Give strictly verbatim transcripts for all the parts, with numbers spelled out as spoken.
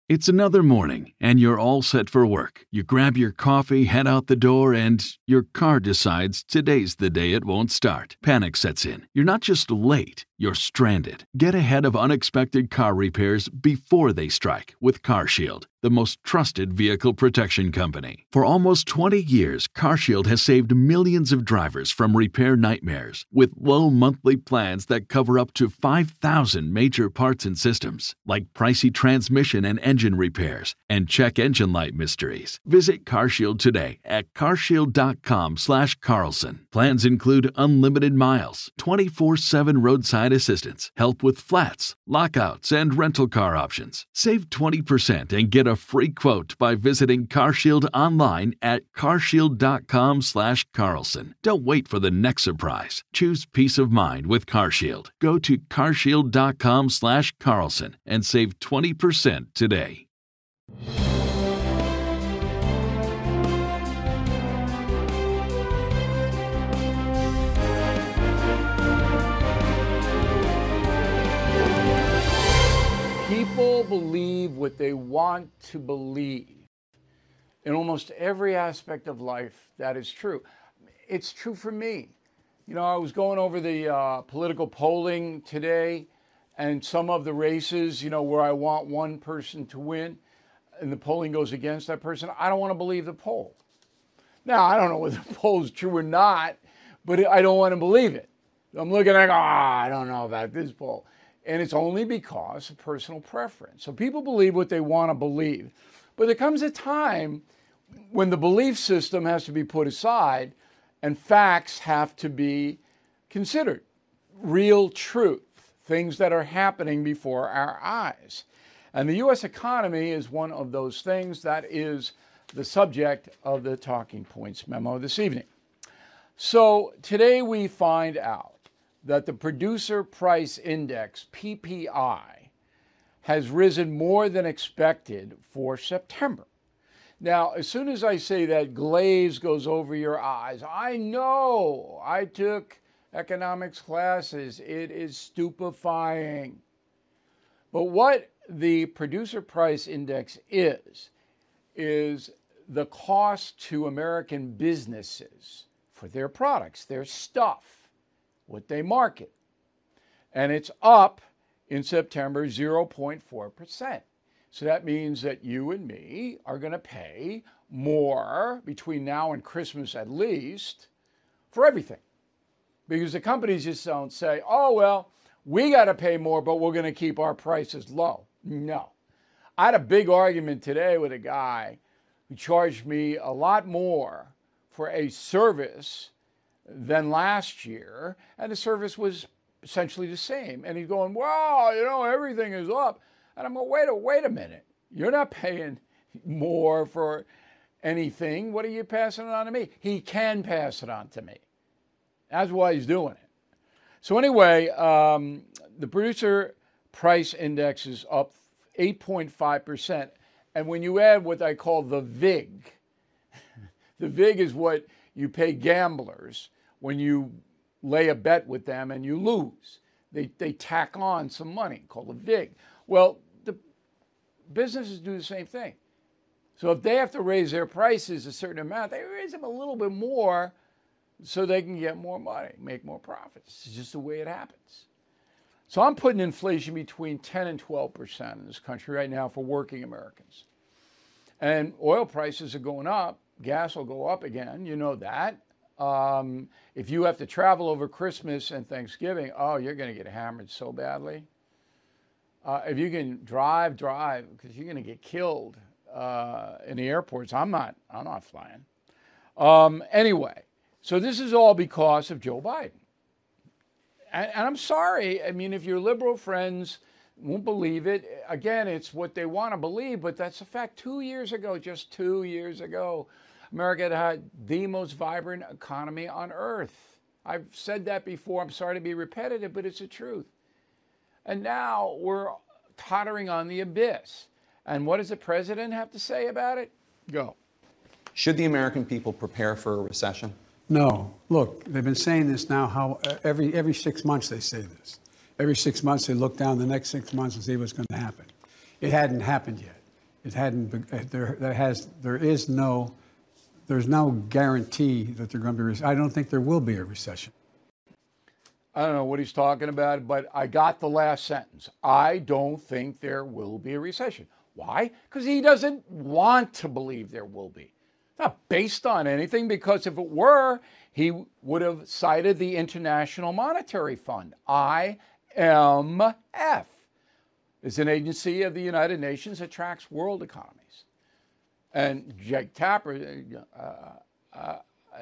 It's another morning, and you're all set for work. You grab your coffee, head out the door, and your car decides today's the day it won't start. Panic sets in. You're not just late, you're stranded. Get ahead of unexpected car repairs before they strike with CarShield, the most trusted vehicle protection company. For almost twenty years, CarShield has saved millions of drivers from repair nightmares with low monthly plans that cover up to five thousand major parts and systems, like pricey transmission and engine repairs and check engine light mysteries. Visit CarShield today at carshield.com slash Carlson. Plans include unlimited miles, twenty-four seven roadside assistance, help with flats, lockouts, and rental car options. Save twenty percent and get a free quote by visiting CarShield online at carshield.com slash Carlson. Don't wait for the next surprise. Choose peace of mind with CarShield. Go to carshield.com slash Carlson and save twenty percent today. People believe what they want to believe. In almost every aspect of life, that is true. It's true for me. You know, I was going over the uh, political polling today, and some of the races, you know, where I want one person to win, and the polling goes against that person, I don't want to believe the poll. Now, I don't know whether the poll is true or not, but I don't want to believe it. I'm looking at, oh, I don't know about this poll. And it's only because of personal preference. So people believe what they want to believe. But there comes a time when the belief system has to be put aside and facts have to be considered. Real truth, things that are happening before our eyes. And the U S economy is one of those things that is the subject of the Talking Points memo this evening. So today we find out that the Producer Price Index, P P I, has risen more than expected for September. Now, as soon as I say that, glaze goes over your eyes. I know, I took economics classes. It is stupefying. But what the Producer Price Index is, is the cost to American businesses for their products, their stuff, what they market. And it's up in September zero point four percent. So that means that you and me are going to pay more between now and Christmas at least for everything. Because the companies just don't say, oh, well, we got to pay more, but we're going to keep our prices low. No. I had a big argument today with a guy who charged me a lot more for a service than last year, and the service was essentially the same. And he's going, well, you know, everything is up. And I'm going, wait a, wait a minute. You're not paying more for anything. What are you passing it on to me? He can pass it on to me. That's why he's doing it. So anyway, um, the Producer Price Index is up eight point five percent. And when you add what I call the V I G, the V I G is what you pay gamblers when you lay a bet with them and you lose. They, they tack on some money called a V I G. Well, the businesses do the same thing. So if they have to raise their prices a certain amount, they raise them a little bit more so they can get more money, make more profits. It's just the way it happens. So I'm putting inflation between ten and twelve percent in this country right now for working Americans. And oil prices are going up. Gas will go up again. You know that. Um, if you have to travel over Christmas and Thanksgiving, oh, you're going to get hammered so badly. Uh, if you can drive, drive, because you're going to get killed uh, in the airports. I'm not. I'm not flying. Um, anyway, so this is all because of Joe Biden. And, and I'm sorry. I mean, if your liberal friends won't believe it, again, it's what they want to believe, but that's a fact. Two years ago, just two years ago, America had the most vibrant economy on earth. I've said that before. I'm sorry to be repetitive, but it's the truth. And now we're tottering on the abyss. And what does the president have to say about it? Go. Should the American people prepare for a recession? No. Look, they've been saying this now. How uh, every every six months they say this. Every six months they look down the next six months and see what's going to happen. It hadn't happened yet. it hadn't. Been, there, there has. There is no. There's no guarantee that they're going to be. I don't think there will be a recession. I don't know what he's talking about, but I got the last sentence. I don't think there will be a recession. Why? Because he doesn't want to believe there will be. It's not based on anything, because if it were, he would have cited the International Monetary Fund, I M F. It's an agency of the United Nations that tracks world economies. And Jake Tapper, uh, uh,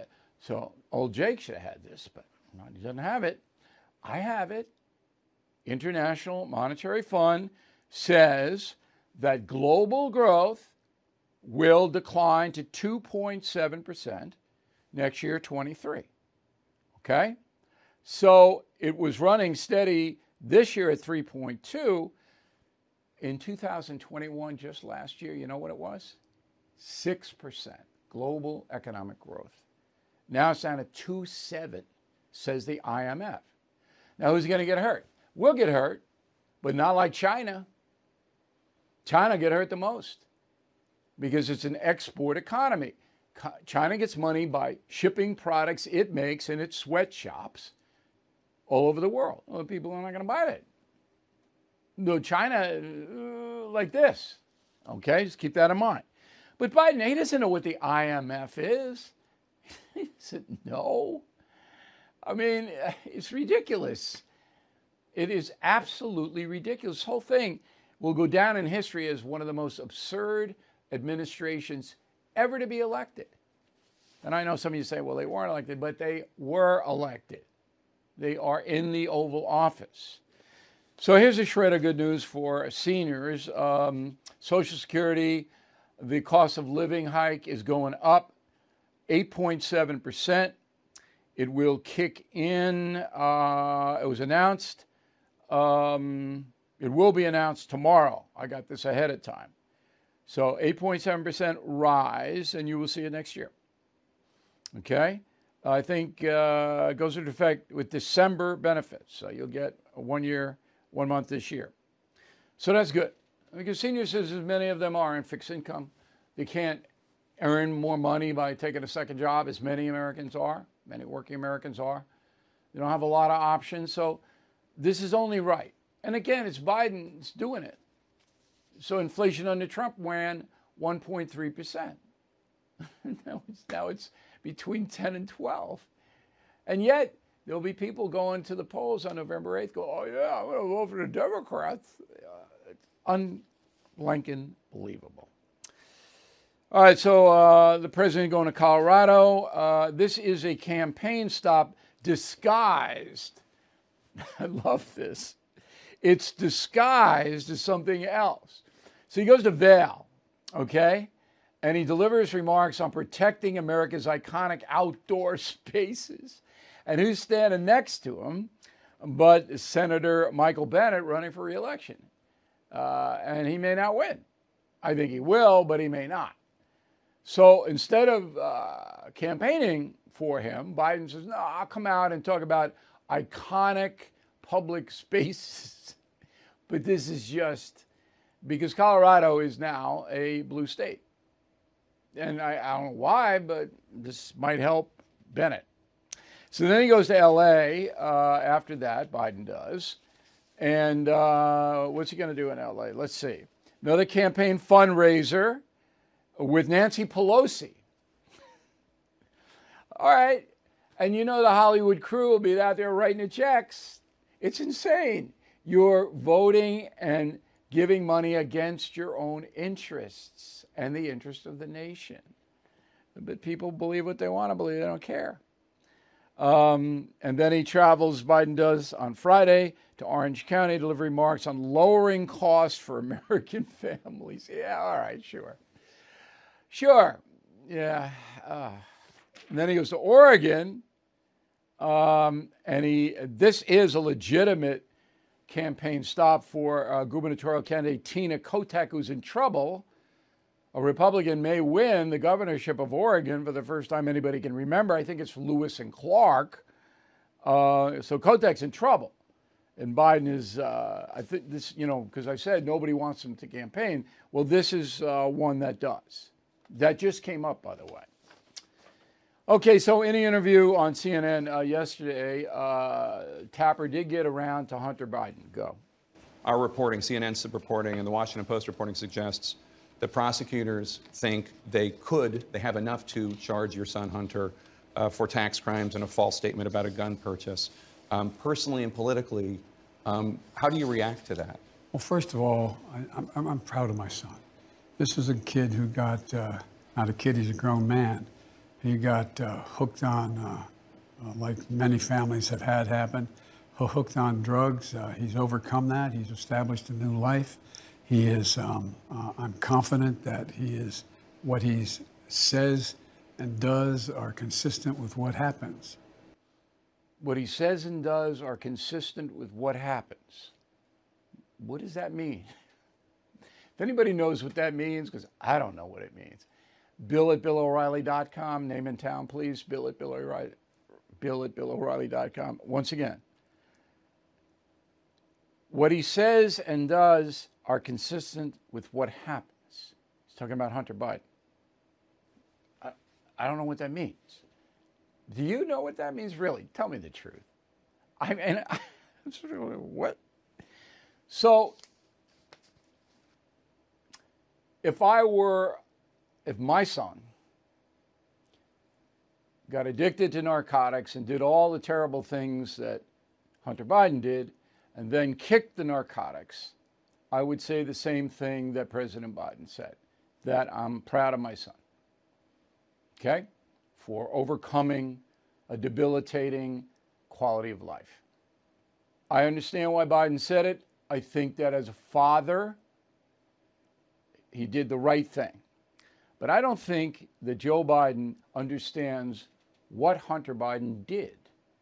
so old Jake should have had this, but he doesn't have it. I have it. International Monetary Fund says that global growth will decline to two point seven percent next year, twenty-three. Okay? So it was running steady this year at three point two. In two thousand twenty-one, just last year, you know what it was? six percent global economic growth. Now it's down at two point seven, says the I M F. Now, who's going to get hurt? We'll get hurt, but not like China. China get hurt the most because it's an export economy. China gets money by shipping products it makes in its sweatshops all over the world. Well, people are not going to buy it. No, China, uh, like this. Okay, just keep that in mind. But Biden, he doesn't know what the I M F is. He doesn't know. I mean, it's ridiculous. It is absolutely ridiculous. This whole thing will go down in history as one of the most absurd administrations ever to be elected. And I know some of you say, well, they weren't elected, but they were elected. They are in the Oval Office. So here's a shred of good news for seniors. Um, Social Security, the cost of living hike is going up eight point seven percent. It will kick in. Uh, it was announced. Um, it will be announced tomorrow. I got this ahead of time. So eight point seven percent rise, and you will see it next year. Okay? I think uh, it goes into effect with December benefits. So you'll get a one year, one month this year. So that's good. Because senior citizens, many of them are in fixed income. They can't earn more money by taking a second job, as many Americans are. Many working Americans are. They don't have a lot of options. So this is only right. And again, it's Biden's doing it. So inflation under Trump ran one point three percent. now, it's, now it's between ten and twelve. And yet, there'll be people going to the polls on November eighth, go, oh, yeah, I'm going to vote for the Democrats. Uh, it's un-Blinken believable. All right, so uh, the president going to Colorado. Uh, this is a campaign stop disguised. I love this. It's disguised as something else. So he goes to Vail, okay? And he delivers remarks on protecting America's iconic outdoor spaces. And who's standing next to him but Senator Michael Bennet, running for re-election. Uh, and he may not win. I think he will, but he may not. So instead of uh, campaigning for him, Biden says, no, I'll come out and talk about iconic public spaces. But this is just because Colorado is now a blue state. And I, I don't know why, but this might help Bennett. So then he goes to L A uh, after that, Biden does. And uh, what's he going to do in L A? Let's see. Another campaign fundraiser with Nancy Pelosi. All right. And you know the Hollywood crew will be out there writing the checks. It's insane. You're voting and giving money against your own interests and the interest of the nation. But people believe what they want to believe. They don't care. Um, and then he travels, Biden does, on Friday to Orange County to deliver remarks on lowering costs for American families. Yeah, all right, sure. Sure. Yeah. Uh, and then he goes to Oregon. Um, and he, this is a legitimate campaign stop for uh, gubernatorial candidate Tina Kotek, who's in trouble. A Republican may win the governorship of Oregon for the first time anybody can remember. I think it's Lewis and Clark. Uh, so Kotek's in trouble. And Biden is, uh, I think this, you know, because I said nobody wants him to campaign. Well, this is uh, one that does. That just came up, by the way. Okay, so in the interview on C N N uh, yesterday, uh, Tapper did get around to Hunter Biden. Go. Our reporting, C N N's reporting, and the Washington Post reporting suggests that prosecutors think they could, they have enough to charge your son Hunter uh, for tax crimes and a false statement about a gun purchase. Um, personally and politically, um, how do you react to that? Well, first of all, I, I'm, I'm proud of my son. This is a kid who got, uh, not a kid, he's a grown man. He got uh, hooked on, uh, uh, like many families have had happen, hooked on drugs. Uh, he's overcome that. He's established a new life. He is, um, uh, I'm confident that he is, what he says and does are consistent with what happens. What he says and does are consistent with what happens. What does that mean? If anybody knows what that means, because I don't know what it means. Bill at Bill O'Reilly dot com, name and town, please. Bill at Bill O'Reilly, Bill at Bill O'Reilly dot com. Once again, what he says and does are consistent with what happens. He's talking about Hunter Biden. I, I don't know what that means. Do you know what that means? Really? Tell me the truth. I mean, I'm sort of, what? So, if I were, if my son got addicted to narcotics and did all the terrible things that Hunter Biden did, and then kicked the narcotics, I would say the same thing that President Biden said, that I'm proud of my son, okay, for overcoming a debilitating quality of life. I understand why Biden said it. I think that as a father, he did the right thing. But I don't think that Joe Biden understands what Hunter Biden did.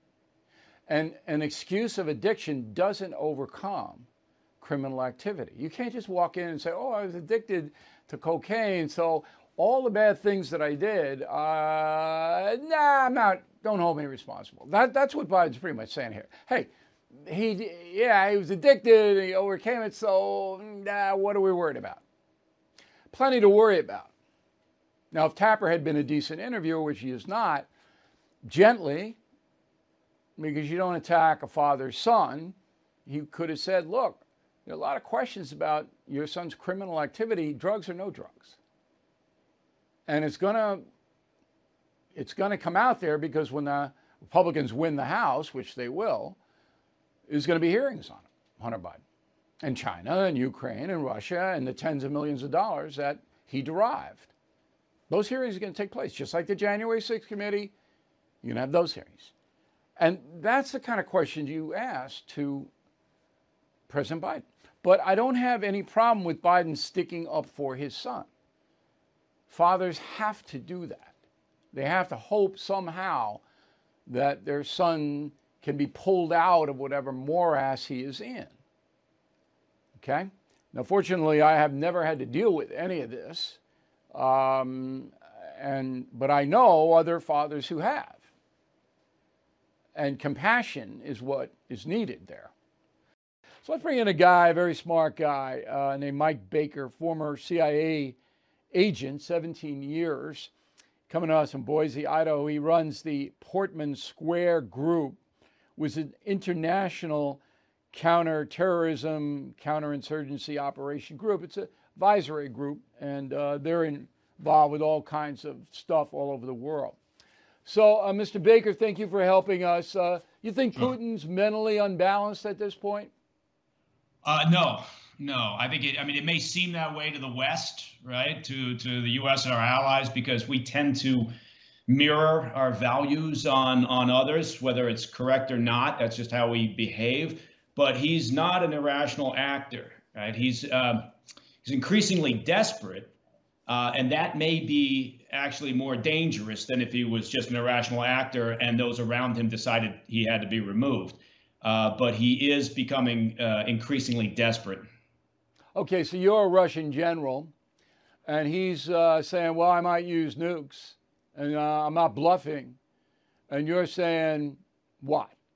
And an excuse of addiction doesn't overcome criminal activity. You can't just walk in and say, oh, I was addicted to cocaine, so all the bad things that I did, uh, nah, I'm not, don't hold me responsible. That, that's what Biden's pretty much saying here. Hey, he, yeah, he was addicted, he overcame it, so nah, what are we worried about? Plenty to worry about. Now, if Tapper had been a decent interviewer, which he is not, gently, because you don't attack a father's son, he could have said, look, there are a lot of questions about your son's criminal activity, drugs or no drugs. And it's gonna, it's gonna come out there because when the Republicans win the House, which they will, there's gonna be hearings on it, Hunter Biden, and China and Ukraine and Russia and the tens of millions of dollars that he derived. Those hearings are gonna take place, just like the January sixth committee, you're gonna have those hearings. And that's the kind of question you ask to President Biden. But I don't have any problem with Biden sticking up for his son. Fathers have to do that. They have to hope somehow that their son can be pulled out of whatever morass he is in. Okay? Now, fortunately, I have never had to deal with any of this, um, and but I know other fathers who have. And compassion is what is needed there. So let's bring in a guy, a very smart guy uh, named Mike Baker, former C I A agent, seventeen years, coming to us from Boise, Idaho. He runs the Portman Square Group, which is an international counterterrorism, counterinsurgency operation group. It's an advisory group, and uh, they're involved with all kinds of stuff all over the world. So, uh, Mister Baker, thank you for helping us. Uh, you think Sure. Putin's mentally unbalanced at this point? Uh, no, no. I think it, I mean, it may seem that way to the West, right? To, to the U S and our allies, because we tend to mirror our values on, on others, whether it's correct or not. That's just how we behave. But he's not an irrational actor, right? He's, uh, he's increasingly desperate. Uh, and that may be actually more dangerous than if he was just an irrational actor and those around him decided he had to be removed. Uh, but he is becoming uh, increasingly desperate. Okay, so you're a Russian general, and he's uh, saying, well, I might use nukes, and uh, I'm not bluffing. And you're saying, why?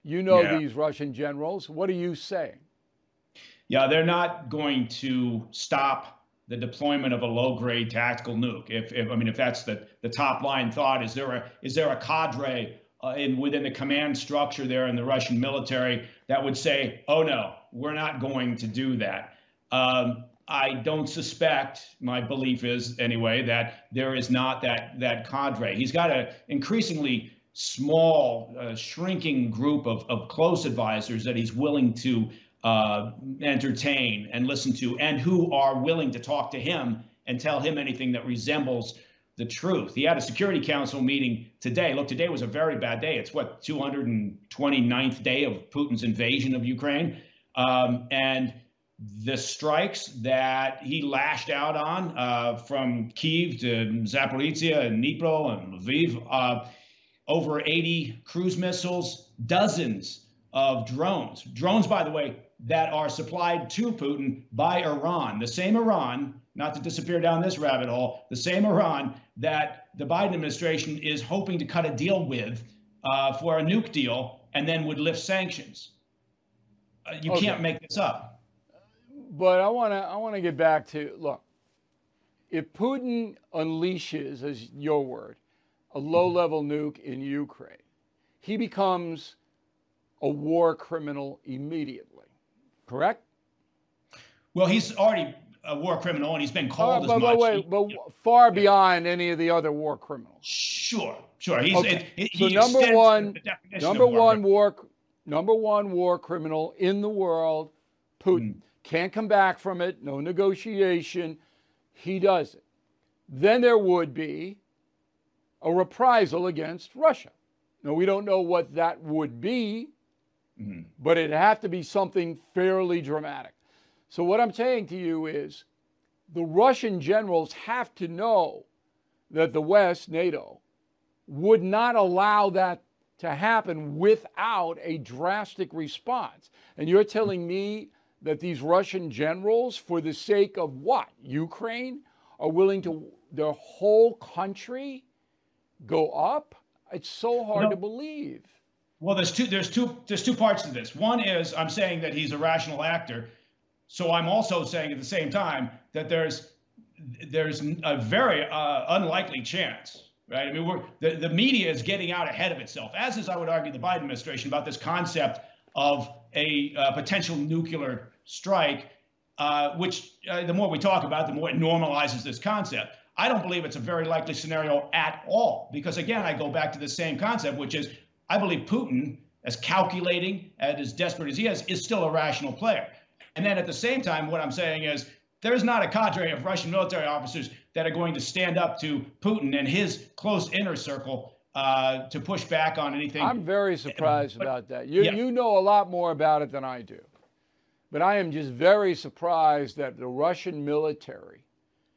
You know Yeah. these Russian generals. What are you saying? Yeah, they're not going to stop the deployment of a low-grade tactical nuke. If, if I mean, if that's the, the top line thought, is there a is there a cadre uh, in within the command structure there in the Russian military that would say, "Oh no, we're not going to do that"? Um, I don't suspect. My belief is anyway that there is not that that cadre. He's got an increasingly small, uh, shrinking group of of close advisors that he's willing to Uh, entertain and listen to, and who are willing to talk to him and tell him anything that resembles the truth. He had a Security Council meeting today. Look, today was a very bad day. It's what, two hundred twenty-ninth day of Putin's invasion of Ukraine. Um, and the strikes that he lashed out on uh, from Kyiv to Zaporizhia and Dnipro and Lviv, uh, over eighty cruise missiles, dozens of drones. Drones, by the way, that are supplied to Putin by Iran, the same Iran, not to disappear down this rabbit hole, the same Iran that the Biden administration is hoping to cut a deal with uh, for a nuke deal and then would lift sanctions. Uh, you Okay. can't make this up. But I want to I want to get back to, look, if Putin unleashes, as your word, a low-level nuke in Ukraine, he becomes a war criminal immediately. Correct? Well, he's already a war criminal and he's been Uh, called but, as but much. wait, but far beyond any of the other war criminals. Sure, sure. He's Okay. it, it, So he number extends one, the definition number of war one criminal. war, number one war criminal in the world, Putin. Can't come back from it. No negotiation. He does it. Then there would be a reprisal against Russia. Now, we don't know what that would be, Mm-hmm. but it'd have to be something fairly dramatic. So what I'm saying to you is the Russian generals have to know that the West, NATO, would not allow that to happen without a drastic response. And you're telling me that these Russian generals, for the sake of what? Ukraine, are willing to, their whole country go up? It's so hard No. to believe. Well, there's two. There's two. There's two parts to this. One is I'm saying that he's a rational actor, so I'm also saying at the same time that there's there's a very uh, unlikely chance, right? I mean, we're the, the media is getting out ahead of itself, as is, I would argue, the Biden administration about this concept of a uh, potential nuclear strike, uh, which uh, the more we talk about, the more it normalizes this concept. I don't believe it's a very likely scenario at all, because again, I go back to the same concept, which is I believe Putin, as calculating and as desperate as he is, is still a rational player. And then at the same time, what I'm saying is there's not a cadre of Russian military officers that are going to stand up to Putin and his close inner circle uh, to push back on anything. I'm very surprised But- about that. You, yeah. you know a lot more about it than I do. But I am just very surprised that the Russian military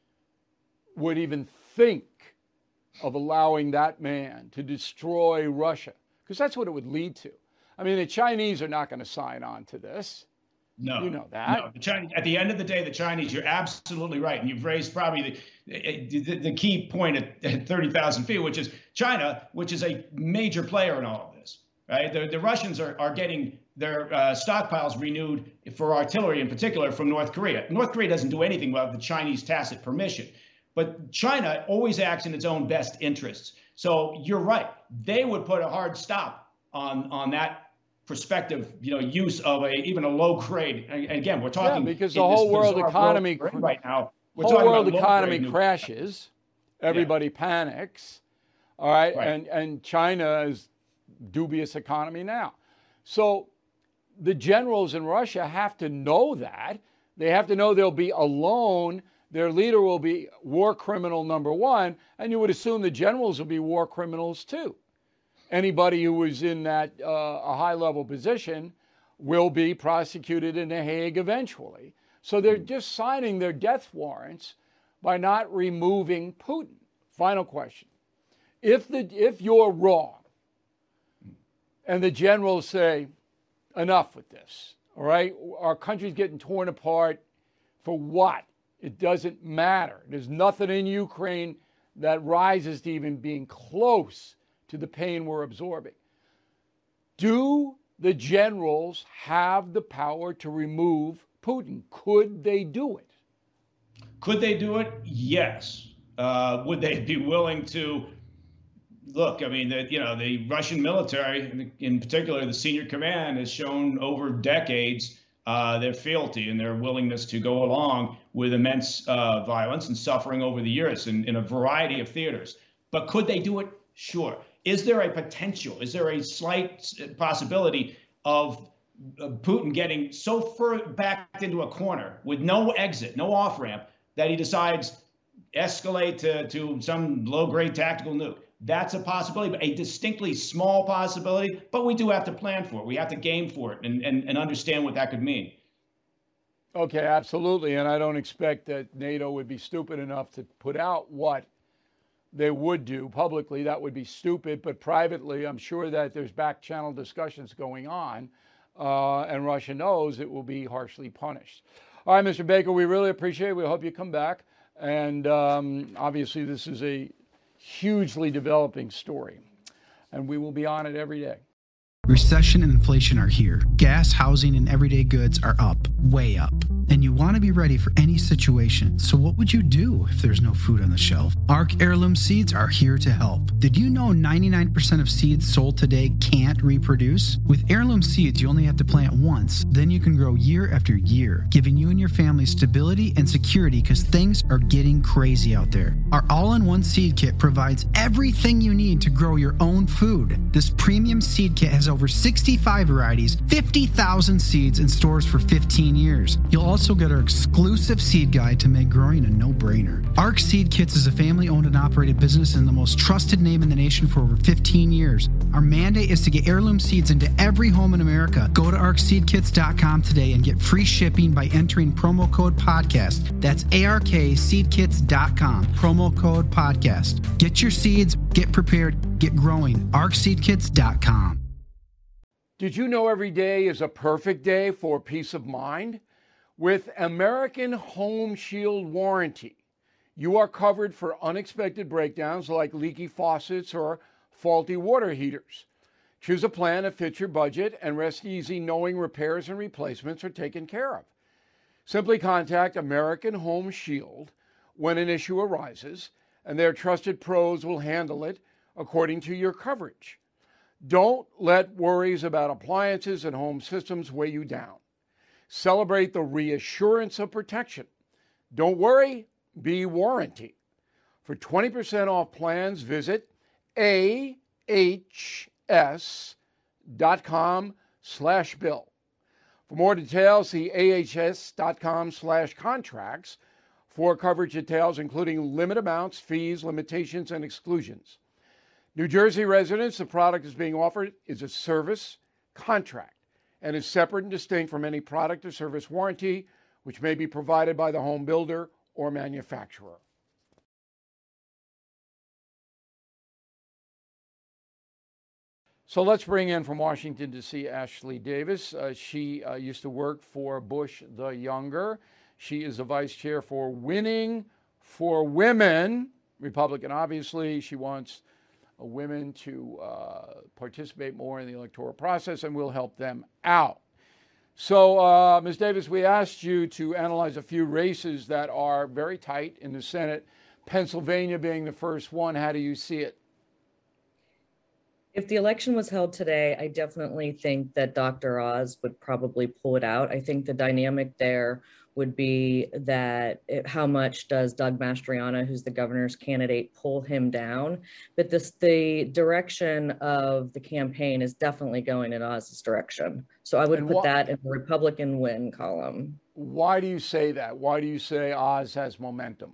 would even think of allowing that man to destroy Russia, because that's what it would lead to. I mean, the Chinese are not going to sign on to this. No, You know that. No, the Chinese, at the end of the day, the Chinese, you're absolutely right. And you've raised probably the, the, the key point at, at thirty thousand feet, which is China, which is a major player in all of this, right? The, the Russians are, are getting their uh, stockpiles renewed for artillery in particular from North Korea. North Korea doesn't do anything without the Chinese tacit permission. But China always acts in its own best interests. So you're right. They would put a hard stop on, on that prospective, you know, use of a even a low grade. And again, we're talking Yeah, because the in this whole world bizarre economy we're in right now. We're whole talking world about economy low-grade nuclear. crashes. Everybody panics. All right? Right. And, and China is dubious economy now. So the generals in Russia have to know that. They have to know they'll be alone. Their leader will be war criminal number one, and you would assume the generals will be war criminals too. Anybody who is in that uh, a high-level position will be prosecuted in The Hague eventually. So they're just signing their death warrants by not removing Putin. Final question. If, the, if you're wrong and the generals say, enough with this, all right? Our country's getting torn apart for what? It doesn't matter. There's nothing in Ukraine that rises to even being close to the pain we're absorbing. Do the generals have the power to remove Putin. Could they do it? Could they do it? Yes. Uh, would they be willing to? Look, I mean, the, you know, the Russian military, in particular, the senior command, has shown over decades uh, their fealty and their willingness to go along with immense uh, violence and suffering over the years in, in a variety of theaters. But could they do it? Sure. Is there a potential? Is there a slight possibility of Putin getting so far backed into a corner with no exit, no off-ramp, that he decides escalate to, to some low-grade tactical nuke? That's a possibility, but a distinctly small possibility. But we do have to plan for it. We have to game for it and, and, and understand what that could mean. Okay, absolutely. And I don't expect that NATO would be stupid enough to put out what they would do publicly. That would be stupid. But privately, I'm sure that there's back channel discussions going on. Uh, and Russia knows it will be harshly punished. All right, Mister Baker, we really appreciate it. We hope you come back. And um, obviously, this is a hugely developing story, and we will be on it every day. Recession and inflation are here. Gas, housing, and everyday goods are up, way up. And you want to be ready for any situation. So what would you do if there's no food on the shelf? Ark Heirloom Seeds are here to help. Did you know ninety-nine percent of seeds sold today can't reproduce? With Heirloom Seeds, you only have to plant once. Then you can grow year after year, giving you and your family stability and security because things are getting crazy out there. Our all-in-one seed kit provides everything you need to grow your own food. This premium seed kit has over sixty-five varieties, fifty thousand seeds, and stores for fifteen years. You'll also get our exclusive seed guide to make growing a no-brainer. Ark Seed Kits is a family-owned and operated business and the most trusted name in the nation for over fifteen years. Our mandate is to get heirloom seeds into every home in America. Go to ark seed kits dot com today and get free shipping by entering promo code podcast. That's A R K seed kits dot com, promo code podcast. Get your seeds, get prepared, get growing. ark seed kits dot com. Did you know every day is a perfect day for peace of mind? With American Home Shield Warranty, you are covered for unexpected breakdowns like leaky faucets or faulty water heaters. Choose a plan that fits your budget and rest easy knowing repairs and replacements are taken care of. Simply contact American Home Shield when an issue arises, and their trusted pros will handle it according to your coverage. Don't let worries about appliances and home systems weigh you down. Celebrate the reassurance of protection. Don't worry, be warranty. For twenty percent off plans, visit A H S dot com slash bill. For more details, see A H S dot com slash contracts for coverage details, including limit amounts, fees, limitations, and exclusions. New Jersey residents, the product is being offered is a service contract and is separate and distinct from any product or service warranty, which may be provided by the home builder or manufacturer. So let's bring in from Washington, D C, Ashley Davis. Uh, she uh, used to work for Bush the Younger. She is the vice chair for Winning for Women, Republican, obviously. She wants uh, women to uh, participate more in the electoral process, and we'll help them out. So, uh, Miz Davis, we asked you to analyze a few races that are very tight in the Senate, Pennsylvania being the first one. How do you see it? If the election was held today, I definitely think that Doctor Oz would probably pull it out. I think the dynamic there would be that it, how much does Doug Mastriano, who's the governor's candidate, pull him down? But this, the direction of the campaign is definitely going in Oz's direction. So I would and put wh- that in the Republican win column. Why do you say that? Why do you say Oz has momentum?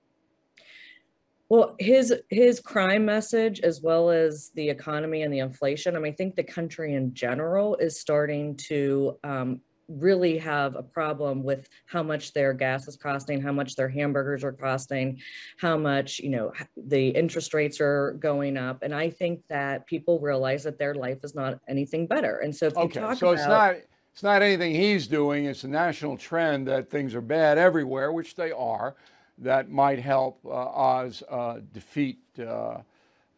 Well, his his crime message, as well as the economy and the inflation, I mean, I think the country in general is starting to um, really have a problem with how much their gas is costing, how much their hamburgers are costing, how much, you know, the interest rates are going up. And I think that people realize that their life is not anything better. And so if you okay, talk so about, it's not it's not anything he's doing. It's a national trend that things are bad everywhere, which they are. That might help uh, Oz uh, defeat uh,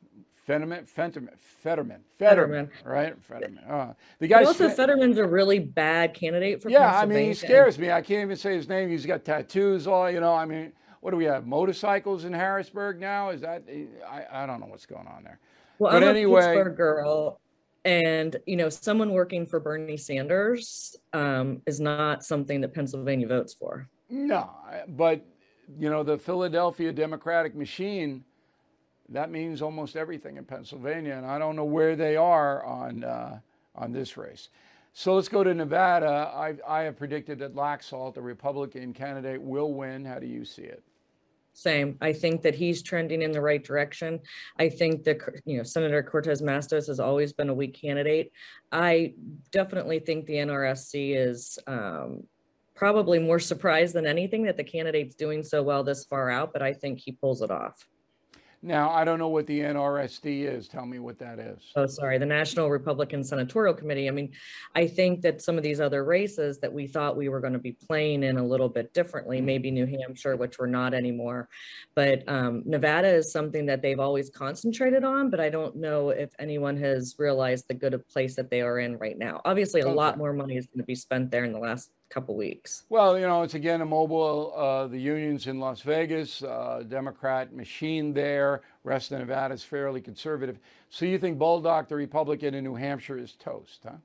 Fetterman, Fetterman, Fetterman, Fetterman, Fetterman. right? Fetterman. Uh, the But guy. also, Fetterman's a really bad candidate for Yeah, I Pennsylvania. mean, he scares me. I can't even say his name. He's got tattoos all, you know. I mean, what do we have? Motorcycles in Harrisburg now? Is that? I, I don't know what's going on there. Well, but I'm anyway, a Pittsburgh girl, and you know, someone working for Bernie Sanders um, is not something that Pennsylvania votes for. No, but you know, the Philadelphia Democratic machine, that means almost everything in Pennsylvania, and I don't know where they are on uh, on this race. So let's go to Nevada. I, I have predicted that Laxalt, the Republican candidate, will win. How do you see it? Same. I think that he's trending in the right direction. I think that, you know, Senator Cortez Masto has always been a weak candidate. I definitely think the N R S C is um, probably more surprised than anything that the candidate's doing so well this far out, but I think he pulls it off. Now, I don't know what the N R S D is. Tell me what that is. Oh, sorry. The National Republican Senatorial Committee. I mean, I think that some of these other races that we thought we were going to be playing in a little bit differently, maybe New Hampshire, which we're not anymore. But um, Nevada is something that they've always concentrated on, but I don't know if anyone has realized the good place that they are in right now. Obviously, a Okay. lot more money is going to be spent there in the last couple weeks. Well, you know, it's again a mobile, uh, the unions in Las Vegas, uh, Democrat machine there. Rest of Nevada is fairly conservative. So you think Bolduc, the Republican in New Hampshire, is toast, huh?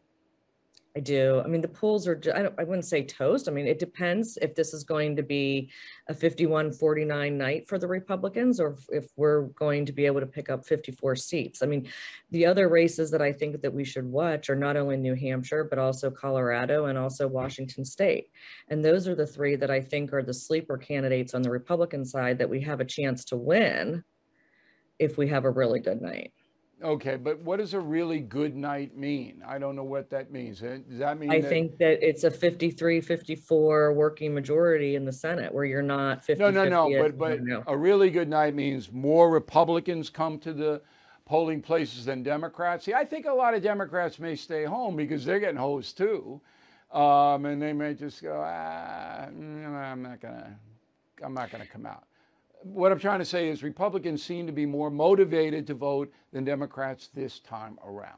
I do. I mean, the polls are, I, don't, I wouldn't say toast. I mean, it depends if this is going to be a fifty-one forty-nine night for the Republicans, or if, if we're going to be able to pick up fifty-four seats. I mean, the other races that I think that we should watch are not only New Hampshire, but also Colorado and also Washington State. And those are the three that I think are the sleeper candidates on the Republican side that we have a chance to win if we have a really good night. Okay, but what does a really good night mean? I don't know what that means. Does that mean I that... think that it's a fifty-three fifty-four working majority in the Senate where you're not fifty fifty. No, no, no, but, but no. a really good night means more Republicans come to the polling places than Democrats. See, I think a lot of Democrats may stay home because they're getting hosed too. Um, and they may just go, ah, I'm not gonna, I'm not gonna come out. What I'm trying to say is Republicans seem to be more motivated to vote than Democrats this time around.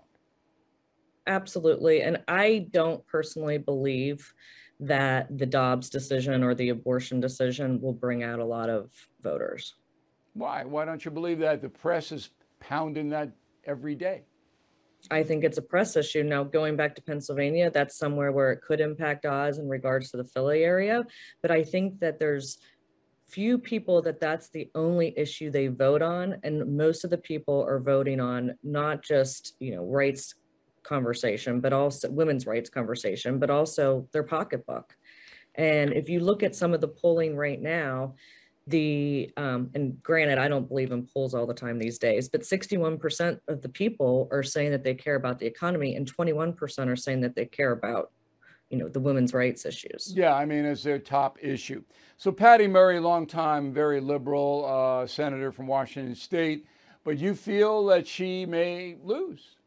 Absolutely. And I don't personally believe that the Dobbs decision or the abortion decision will bring out a lot of voters. Why? Why don't you believe that? The press is pounding that every day. I think it's a press issue. Now, going back to Pennsylvania, that's somewhere where it could impact Oz in regards to the Philly area. But I think that there's few people that that's the only issue they vote on, and most of the people are voting on not just, you know, rights conversation, but also women's rights conversation, but also their pocketbook. And if you look at some of the polling right now, the um, and granted, I don't believe in polls all the time these days, but sixty-one percent of the people are saying that they care about the economy, and twenty-one percent are saying that they care about, you know, the women's rights issues. Yeah, I mean, it's their top issue. So Patty Murray, longtime, very liberal uh, senator from Washington State, but you feel that she may lose?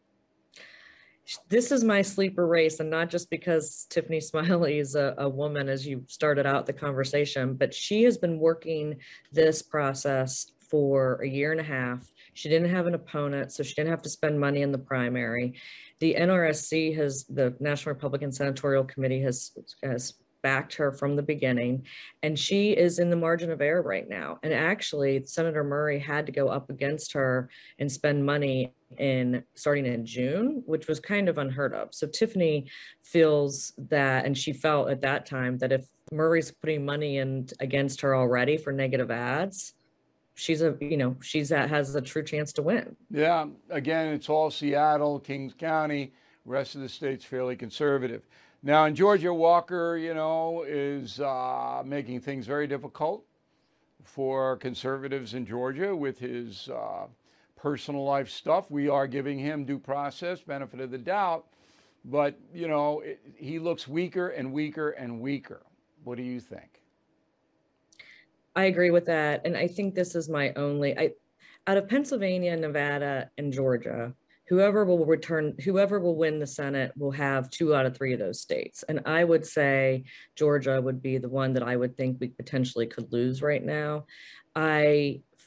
This is my sleeper race, and not just because Tiffany Smiley is a, a woman, as you started out the conversation, but she has been working this process for a year and a half. She didn't have an opponent, so she didn't have to spend money in the primary. The N R S C has, the National Republican Senatorial Committee has, has backed her from the beginning, and she is in the margin of error right now. And actually, Senator Murray had to go up against her and spend money in starting in June, which was kind of unheard of. So Tiffany feels that, and she felt at that time, that if Murray's putting money in against her already for negative ads, she's a, you know, she's that has a true chance to win. Yeah, again, it's all Seattle, Kings County, rest of the state's fairly conservative. Now in Georgia, Walker, you know, is uh, making things very difficult for conservatives in Georgia with his uh, personal life stuff. We are giving him due process, benefit of the doubt, but, you know, it, he looks weaker and weaker and weaker. What do you think? I agree with that. And I think this is my only, I, out of Pennsylvania, Nevada, and Georgia, whoever will return, whoever will win the Senate will have two out of three of those states. And I would say Georgia would be the one that I would think we potentially could lose right now. I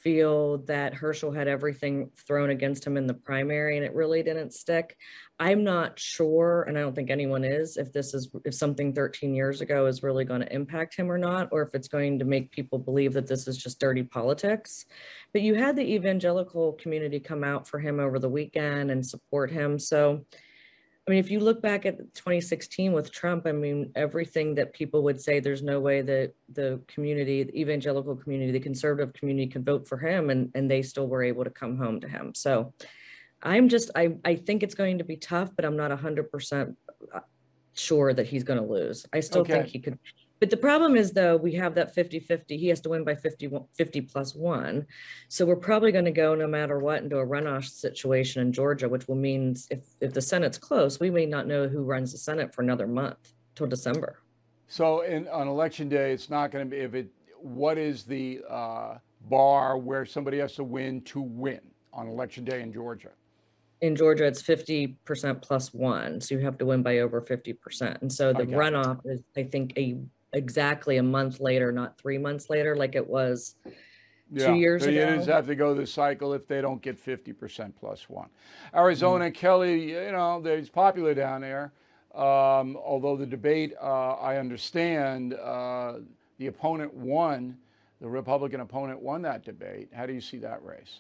feel that Herschel had everything thrown against him in the primary and it really didn't stick. I'm not sure, and I don't think anyone is, if this is, if something thirteen years ago is really going to impact him or not, or if it's going to make people believe that this is just dirty politics. But you had the evangelical community come out for him over the weekend and support him. So, I mean, if you look back at twenty sixteen with Trump, I mean, everything that people would say, there's no way that the community, the evangelical community, the conservative community could vote for him, and, and they still were able to come home to him. So I'm just, I, I think it's going to be tough, but I'm not one hundred percent sure that he's going to lose. I still Okay. think he could. But the problem is, though, we have that fifty fifty. He has to win by fifty, fifty plus one. So we're probably going to go, no matter what, into a runoff situation in Georgia, which will mean if, if the Senate's close, we may not know who runs the Senate for another month till December. So in, on election day, it's not going to be, if it, what is the uh, bar where somebody has to win to win on election day in Georgia? In Georgia, it's fifty percent plus one. So you have to win by over fifty percent. And so the Okay. runoff is, I think, a exactly a month later, not three months later, like it was Yeah, two years so ago. you just have to go the cycle if they don't get fifty percent plus one. Arizona, Mm-hmm. Kelly, you know, it's popular down there. Um, although the debate, uh, I understand, uh, the opponent won, the Republican opponent won that debate. How do you see that race?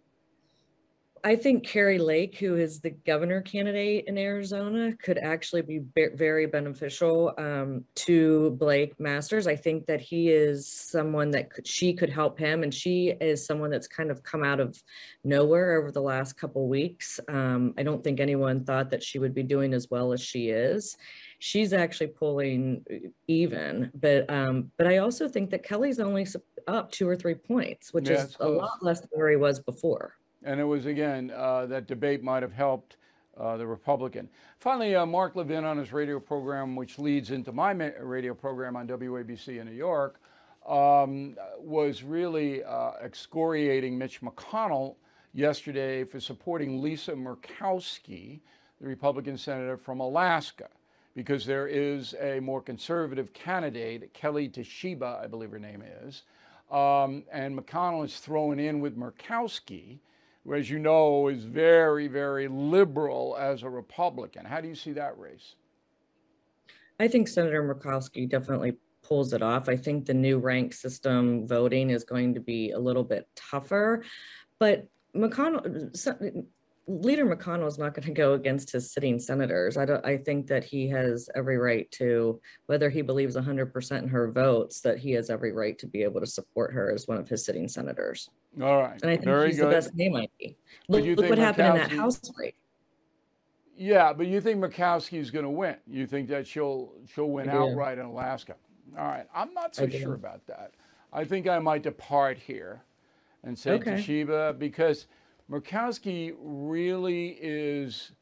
I think Carrie Lake, who is the governor candidate in Arizona, could actually be be- very beneficial um, to Blake Masters. I think that he is someone that could, she could help him, and she is someone that's kind of come out of nowhere over the last couple weeks. Um, I don't think anyone thought that she would be doing as well as she is. She's actually pulling even, but um, but I also think that Kelly's only up two or three points, which Yeah, is it's a close. lot less than where he was before. And it was, again, uh, that debate might have helped uh, the Republican. Finally, uh, Mark Levin on his radio program, which leads into my ma- radio program on W A B C in New York, um, was really uh, excoriating Mitch McConnell yesterday for supporting Lisa Murkowski, the Republican senator from Alaska, because there is a more conservative candidate, Kelly Toshiba, I believe her name is, um, and McConnell is thrown in with Murkowski, who, as you know, is very, very liberal as a Republican. How do you see that race? I think Senator Murkowski definitely pulls it off. I think the new rank system voting is going to be a little bit tougher, but McConnell, Leader McConnell is not going to go against his sitting senators. I don't. I think that he has every right to, whether he believes one hundred percent in her votes, that he has every right to be able to support her as one of his sitting senators. All right. And I think Very he's good. the best name might be. Look, you look think what happened in that Murkowski- House race. Yeah, but you think Murkowski's going to win? You think that she'll she'll win I do. outright in Alaska? All right. I'm not so I do. sure about that. I think I might depart here and say Okay. Toshiba, because Murkowski really is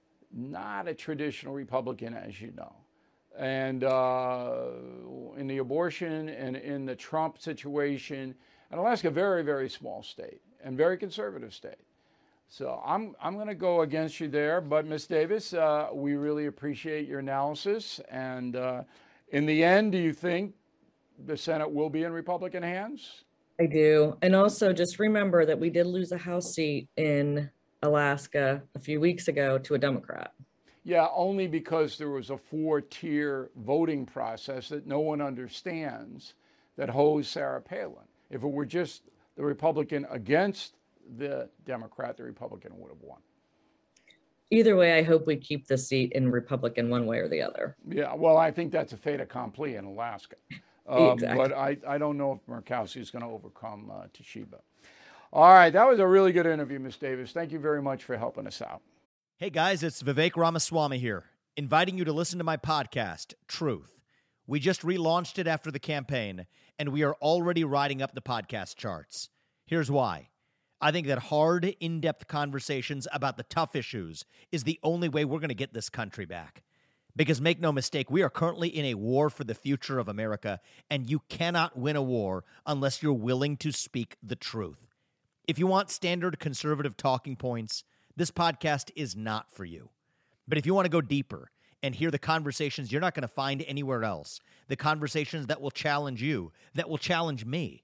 not a traditional Republican, as you know. And uh, in the abortion and in the Trump situation, and Alaska, very, very small state and very conservative state. So I'm I'm going to go against you there. But Miz Davis, uh, we really appreciate your analysis. And uh, in the end, do you think the Senate will be in Republican hands? I do. And also just remember that we did lose a House seat in Alaska a few weeks ago to a Democrat. Yeah, only because there was a four-tier voting process that no one understands that holds Sarah Palin. If it were just the Republican against the Democrat, the Republican would have won. Either way, I hope we keep the seat in Republican one way or the other. Yeah, well, I think that's a fait accompli in Alaska. Um, Exactly. But I, I don't know if Murkowski is going to overcome uh, Toshiba. All right, that was a really good interview, Miz Davis. Thank you very much for helping us out. Hey guys, it's Vivek Ramaswamy here, inviting you to listen to my podcast, Truth. We just relaunched it after the campaign, and we are already riding up the podcast charts. Here's why. I think that hard, in-depth conversations about the tough issues is the only way we're going to get this country back. Because make no mistake, we are currently in a war for the future of America, and you cannot win a war unless you're willing to speak the truth. If you want standard conservative talking points, this podcast is not for you. But if you want to go deeper and hear the conversations you're not going to find anywhere else, the conversations that will challenge you, that will challenge me,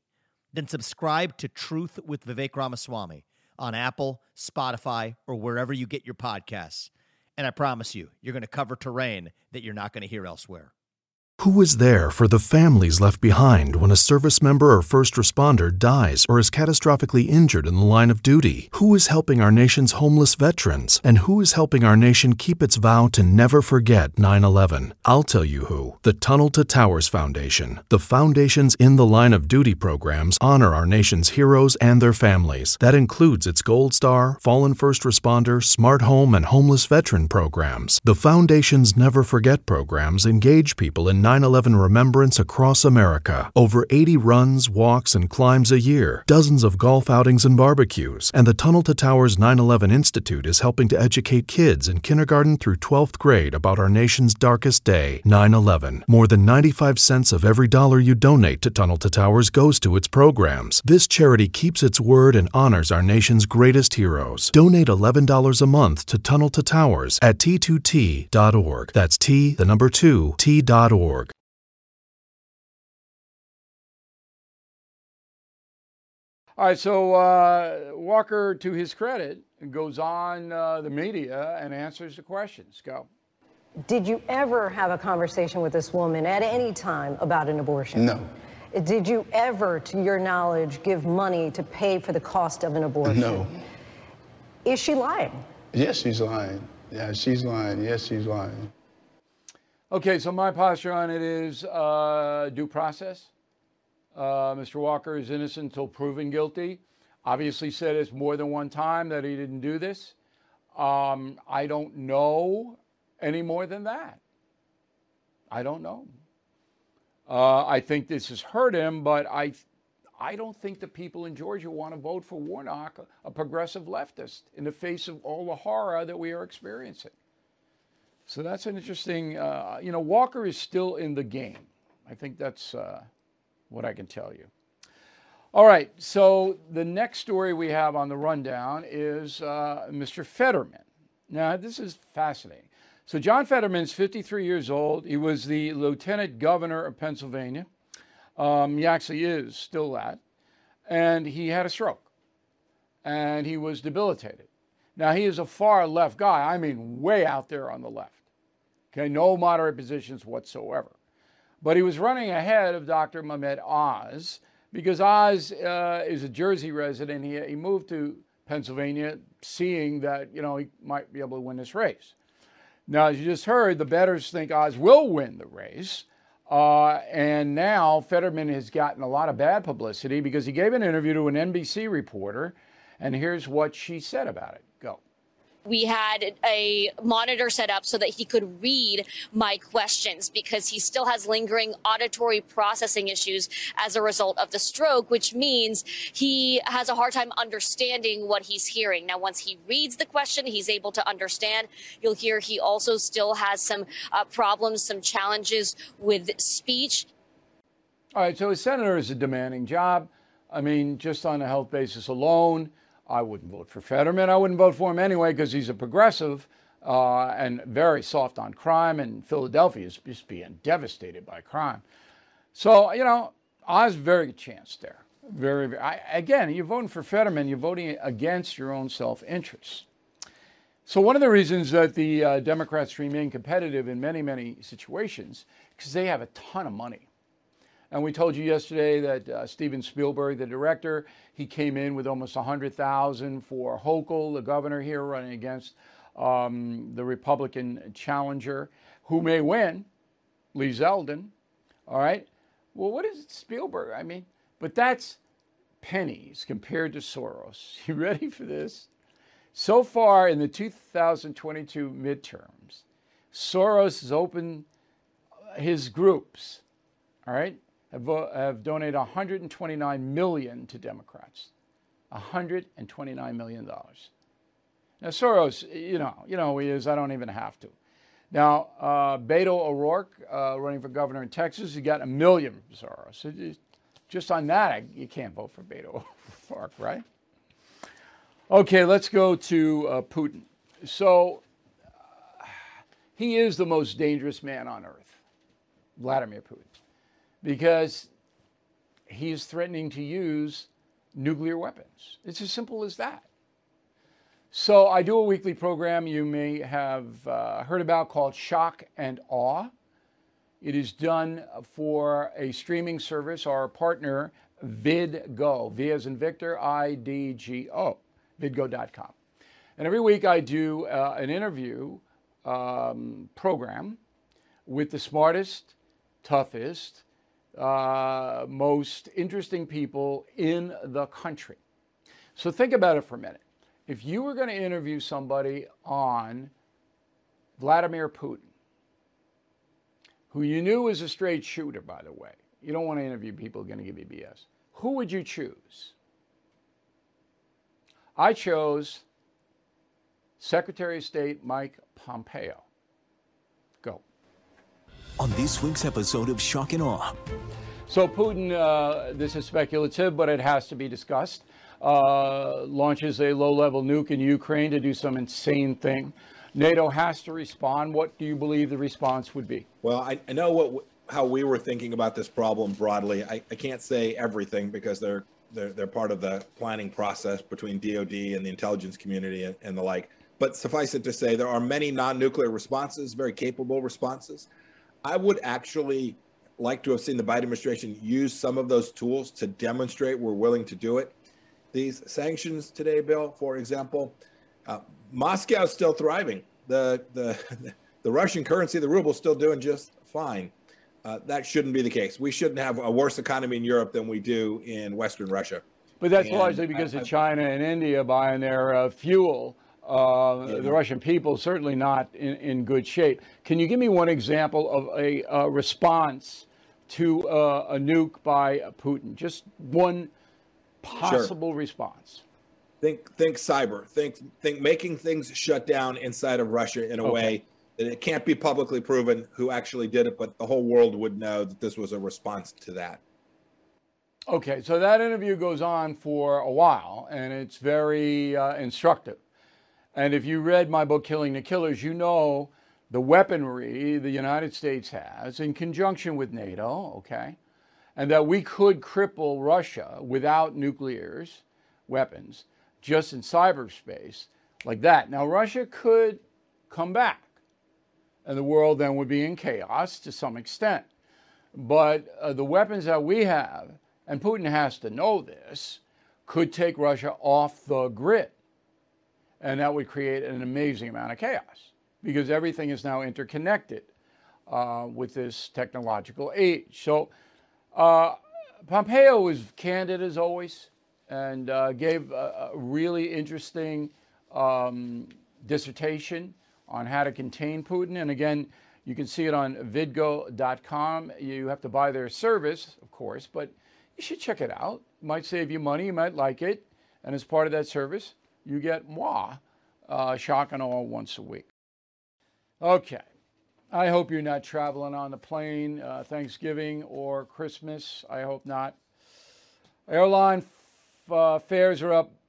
Then subscribe to Truth with Vivek Ramaswamy on Apple, Spotify, or wherever you get your podcasts. And I promise you, you're going to cover terrain that you're not going to hear elsewhere. Who is there for the families left behind when a service member or first responder dies or is catastrophically injured in the line of duty? Who is helping our nation's homeless veterans? And who is helping our nation keep its vow to never forget nine eleven? I'll tell you who. The Tunnel to Towers Foundation. The foundation's In the Line of Duty programs honor our nation's heroes and their families. That includes its Gold Star, Fallen First Responder, Smart Home, and Homeless Veteran programs. The foundation's Never Forget programs engage people in nine eleven remembrance across America. Over eighty runs, walks, and climbs a year, dozens of golf outings and barbecues, and the Tunnel to Towers nine eleven Institute is helping to educate kids in kindergarten through twelfth grade about our nation's darkest day, nine eleven. More than ninety-five cents of every dollar you donate to Tunnel to Towers goes to its programs. This charity keeps its word and honors our nation's greatest heroes. Donate eleven dollars a month to Tunnel to Towers at T two T dot org. That's T, the number two, T dot org. All right, so uh, Walker, to his credit, goes on uh, the media and answers the questions. Go. Did you ever have a conversation with this woman at any time about an abortion? No. Did you ever, to your knowledge, give money to pay for the cost of an abortion? No. Is she lying? Yes, she's lying. Yeah, she's lying. Yes, she's lying. Okay, so my posture on it is uh, due process. Uh, Mister Walker is innocent until proven guilty. Obviously said it's more than one time that he didn't do this. Um, I don't know any more than that. I don't know. Uh, I think this has hurt him, but I, I don't think the people in Georgia want to vote for Warnock, a progressive leftist, in the face of all the horror that we are experiencing. So that's an interesting, uh, you know, Walker is still in the game. I think that's uh, what I can tell you. All right, so the next story we have on the rundown is uh, Mister Fetterman. Now, this is fascinating. So John Fetterman's fifty-three years old. He was the lieutenant governor of Pennsylvania. Um, he actually is still that. And he had a stroke. And he was debilitated. Now, he is a far left guy. I mean, way out there on the left. Okay, no moderate positions whatsoever. But he was running ahead of Doctor Mehmet Oz because Oz uh, is a Jersey resident. He, he moved to Pennsylvania seeing that, you know, he might be able to win this race. Now, as you just heard, the bettors think Oz will win the race. Uh, and now Fetterman has gotten a lot of bad publicity because he gave an interview to an N B C reporter. And here's what she said about it. Go. We had a monitor set up so that he could read my questions because he still has lingering auditory processing issues as a result of the stroke, which means he has a hard time understanding what he's hearing. Now, once he reads the question, he's able to understand. You'll hear he also still has some uh, problems, some challenges with speech. All right, so a senator is a demanding job. I mean, just on a health basis alone, I wouldn't vote for Fetterman. I wouldn't vote for him anyway because he's a progressive uh, and very soft on crime, and Philadelphia is just being devastated by crime. So, you know, Oz, very good chance there. Very, very I, again, you're voting for Fetterman, you're voting against your own self-interest. So one of the reasons that the uh, Democrats remain competitive in many, many situations, because they have a ton of money. And we told you yesterday that uh, Steven Spielberg, the director, he came in with almost one hundred thousand dollars for Hochul, the governor here, running against um, the Republican challenger, who may win, Lee Zeldin. All right. Well, what is Spielberg? I mean, but that's pennies compared to Soros. You ready for this? So far in the two thousand twenty-two midterms, Soros has opened his groups, all right, have, have donated one hundred twenty-nine million dollars to Democrats. one hundred twenty-nine million dollars. Now, Soros, you know, you know who he is. I don't even have to. Now, uh, Beto O'Rourke, uh, running for governor in Texas, he got a million from Soros. So just on that, you can't vote for Beto O'Rourke, right? Okay, let's go to uh, Putin. So uh, he is the most dangerous man on earth, Vladimir Putin, because he is threatening to use nuclear weapons. It's as simple as that. So I do a weekly program you may have uh, heard about called Shock and Awe. It is done for a streaming service, our partner, VidGo. V as in Victor, I D G O, vidgo dot com. And every week I do uh, an interview um, program with the smartest, toughest, uh, most interesting people in the country. So think about it for a minute. If you were going to interview somebody on Vladimir Putin, who you knew was a straight shooter, by the way, you don't want to interview people who are going to give you B S, who would you choose? I chose Secretary of State Mike Pompeo. Go. On this week's episode of Shock and Awe. So Putin, uh, this is speculative, but it has to be discussed, uh, launches a low-level nuke in Ukraine to do some insane thing. NATO has to respond. What do you believe the response would be? Well, I, I know what how we were thinking about this problem broadly. I, I can't say everything because they're, they're they're part of the planning process between D O D and the intelligence community and, and the like. But suffice it to say, there are many non-nuclear responses, very capable responses. I would actually like to have seen the Biden administration use some of those tools to demonstrate we're willing to do it. These sanctions today, Bill, for example, uh, Moscow is still thriving. The, the, the Russian currency, the ruble, is still doing just fine. Uh, that shouldn't be the case. We shouldn't have a worse economy in Europe than we do in Western Russia. But that's and largely because I, of China and India buying their uh, fuel. Uh, yeah. The Russian people certainly not in, in good shape. Can you give me one example of a, a response to uh, a nuke by Putin? Just one possible sure. response. Think, think cyber. Think, think making things shut down inside of Russia in a okay. way that it can't be publicly proven who actually did it, but the whole world would know that this was a response to that. Okay, so that interview goes on for a while, and it's very uh, instructive. And if you read my book, Killing the Killers, you know the weaponry the United States has in conjunction with NATO, okay, and that we could cripple Russia without nuclears, weapons, just in cyberspace like that. Now, Russia could come back, and the world then would be in chaos to some extent. But uh, the weapons that we have, and Putin has to know this, could take Russia off the grid. And that would create an amazing amount of chaos because everything is now interconnected uh, with this technological age. So uh, Pompeo was candid as always and uh, gave a, a really interesting um, dissertation on how to contain Putin. And again, you can see it on vidgo dot com. You have to buy their service, of course, but you should check it out. It might save you money. You might like it. And as part of that service, you get moi, uh, Shock and Awe once a week. Okay. I hope you're not traveling on the plane uh, Thanksgiving or Christmas. I hope not. Airline f- uh, fares are up.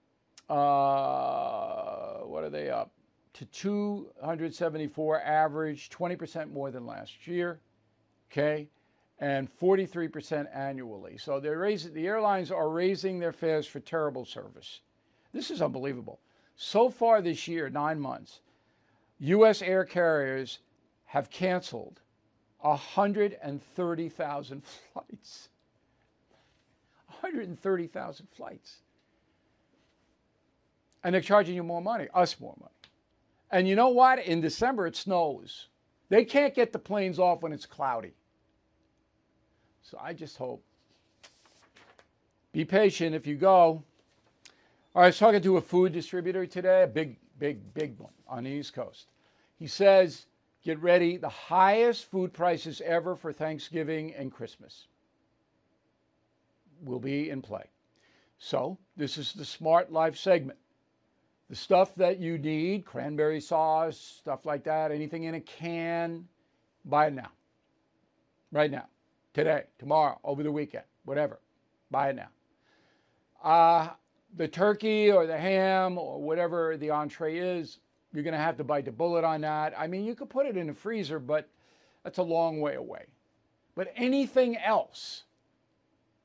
Uh, what are they up? To two hundred seventy-four average, twenty percent more than last year. Okay. And forty-three percent annually. So they're raising, the airlines are raising their fares for terrible service. This is unbelievable. So far this year, nine months, U S air carriers have canceled one hundred thirty thousand flights. one hundred thirty thousand flights. And they're charging you more money, us more money. And you know what? In December, it snows. They can't get the planes off when it's cloudy. So I just hope. Be patient if you go. I was talking to a food distributor today, a big, big, big one on the East Coast. He says, get ready, the highest food prices ever for Thanksgiving and Christmas will be in play. So this is the Smart Life segment. The stuff that you need, cranberry sauce, stuff like that, anything in a can, buy it now. Right now. Today, tomorrow, over the weekend, whatever. Buy it now. Uh, the turkey or the ham or whatever the entree is, you're going to have to bite the bullet on that. I mean, you could put it in the freezer, but that's a long way away. But anything else,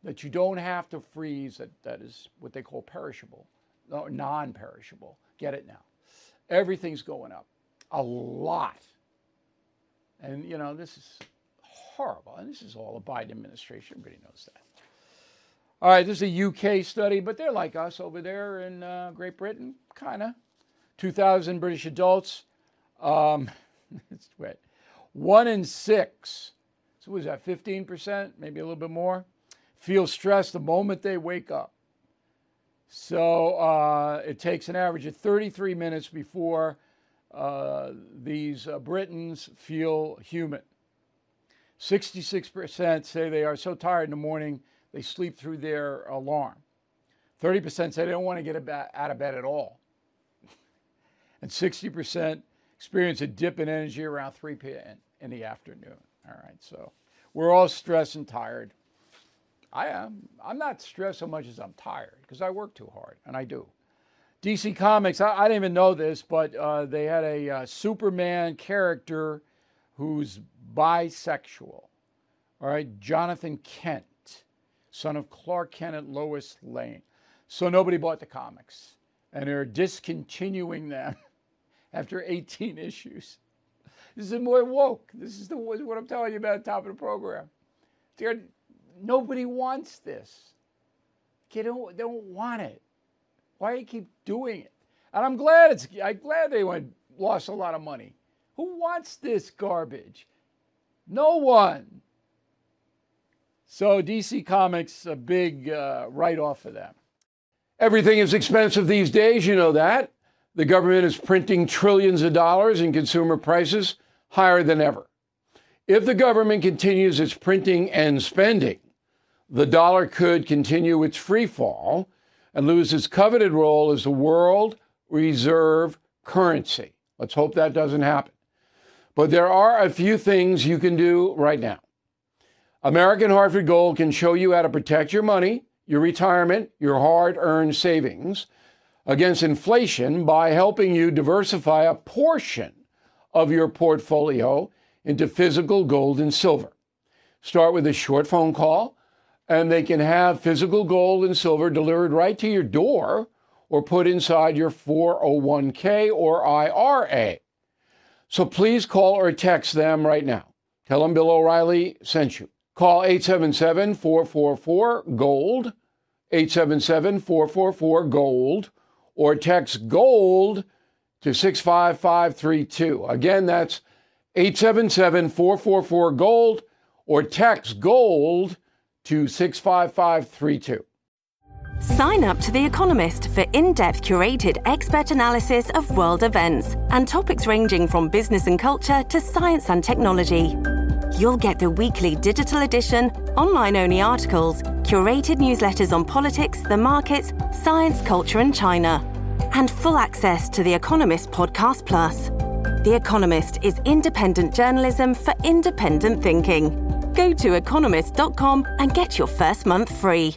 that you don't have to freeze, that, that is what they call perishable, no, non-perishable. Get it now. Everything's going up a lot. And, you know, this is horrible. And this is all the Biden administration. Everybody knows that. All right, this is a U K study, but they're like us over there in uh, Great Britain, kind of. two thousand British adults. Um, it's wet. One in six, so what was that, fifteen percent, maybe a little bit more, feel stressed the moment they wake up. So uh, it takes an average of thirty-three minutes before uh, these uh, Britons feel human. sixty-six percent say they are so tired in the morning they sleep through their alarm. thirty percent say they don't want to get out of bed at all. And sixty percent experience a dip in energy around three p.m. in the afternoon. All right, so we're all stressed and tired. I am. I'm not stressed so much as I'm tired because I work too hard, and I do. D C Comics, I, I didn't even know this, but uh, they had a uh, Superman character who's bisexual. All right, Jonathan Kent, son of Clark Kent and Lois Lane. So nobody bought the comics, and they're discontinuing them after eighteen issues. This is more woke. This is the, what I'm telling you about at the top of the program. They're, nobody wants this. They don't, they don't want it. Why do you keep doing it? And I'm glad it's. I'm glad they went lost a lot of money. Who wants this garbage? No one. So D C Comics, a big uh, write-off for them. Everything is expensive these days, you know that. The government is printing trillions of dollars and consumer prices higher than ever. If the government continues its printing and spending, the dollar could continue its free fall and lose its coveted role as the world reserve currency. Let's hope that doesn't happen. But there are a few things you can do right now. American Hartford Gold can show you how to protect your money, your retirement, your hard-earned savings against inflation by helping you diversify a portion of your portfolio into physical gold and silver. Start with a short phone call, and they can have physical gold and silver delivered right to your door or put inside your four oh one k or I R A. So please call or text them right now. Tell them Bill O'Reilly sent you. Call eight seven seven, four four four, GOLD, eight seven seven, four four four, GOLD, or text GOLD to six five five three two. Again, that's eight seven seven, four four four, GOLD, or text GOLD to six five five three two. Sign up to The Economist for in-depth curated expert analysis of world events and topics ranging from business and culture to science and technology. You'll get the weekly digital edition, online-only articles, curated newsletters on politics, the markets, science, culture, and China, and full access to The Economist Podcast Plus. The Economist is independent journalism for independent thinking. Go to economist dot com and get your first month free.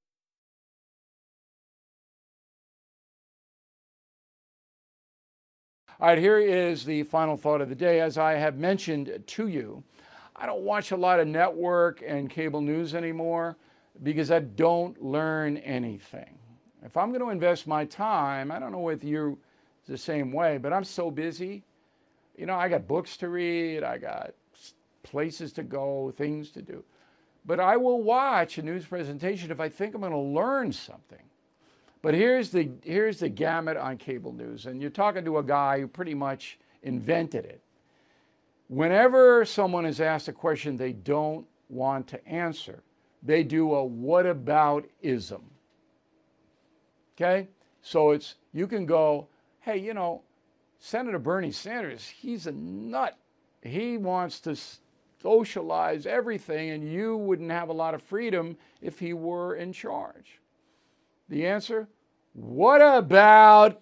All right, here is the final thought of the day. As I have mentioned to you, I don't watch a lot of network and cable news anymore because I don't learn anything. If I'm going to invest my time, I don't know if you're the same way, but I'm so busy. You know, I got books to read, I got places to go, things to do. But I will watch a news presentation if I think I'm going to learn something. But here's the, here's the gamut on cable news, and you're talking to a guy who pretty much invented it. Whenever someone is asked a question they don't want to answer, they do a what about-ism. Okay? So it's, you can go, hey, you know, Senator Bernie Sanders, he's a nut. He wants to socialize everything, and you wouldn't have a lot of freedom if he were in charge. The answer? What about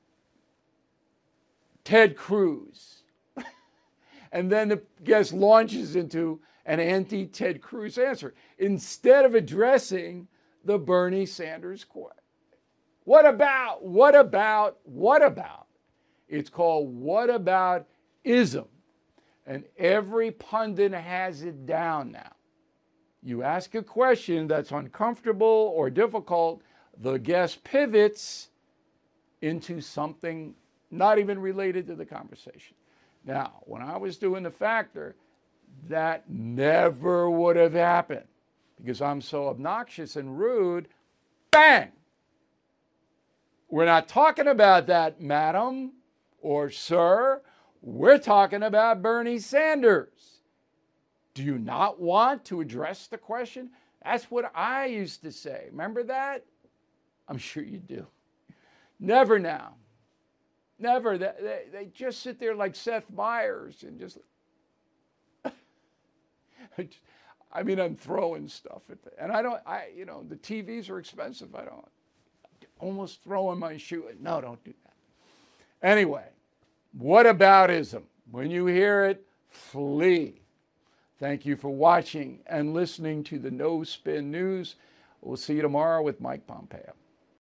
Ted Cruz? And then the guest launches into an anti-Ted Cruz answer instead of addressing the Bernie Sanders question. What about, what about, what about? It's called what about-ism. And every pundit has it down now. You ask a question that's uncomfortable or difficult, the guest pivots into something not even related to the conversation. Now, when I was doing The Factor, that never would have happened because I'm so obnoxious and rude. Bang! We're not talking about that, madam or sir. We're talking about Bernie Sanders. Do you not want to address the question? That's what I used to say. Remember that? I'm sure you do. Never now. Never. They, they, they just sit there like Seth Meyers and just... I mean, I'm throwing stuff at the... And I don't... I, you know, the T Vs are expensive. I don't... Almost throwing my shoe. No, don't do that. Anyway, whataboutism? When you hear it, flee. Thank you for watching and listening to the No Spin News. We'll see you tomorrow with Mike Pompeo.